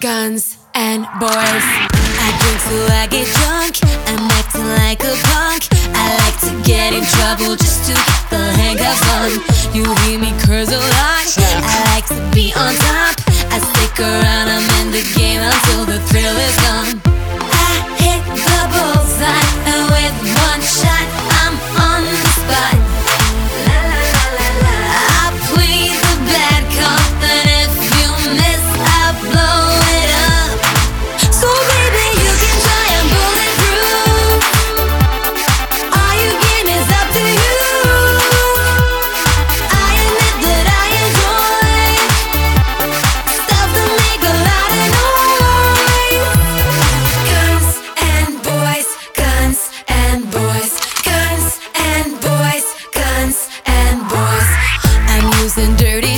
guns, and boys. I drink till I get drunk, I'm acting like a punk. I like to get in trouble just to get the hang of fun. You hear me curse a lot, I like to be on top. I stick around, I'm in the game until the thrill is gone. I hit the bullseye, and with one shot, I'm on the spot. La la la la la. I plead the bad cop, and if you miss, I blow it up. So baby, you can try and bulletproof. All you game is up to you. I admit that I enjoy stuff that make a lot of noise. Guns and boys, guns and boys, guns and boys, guns and boys. I'm using dirty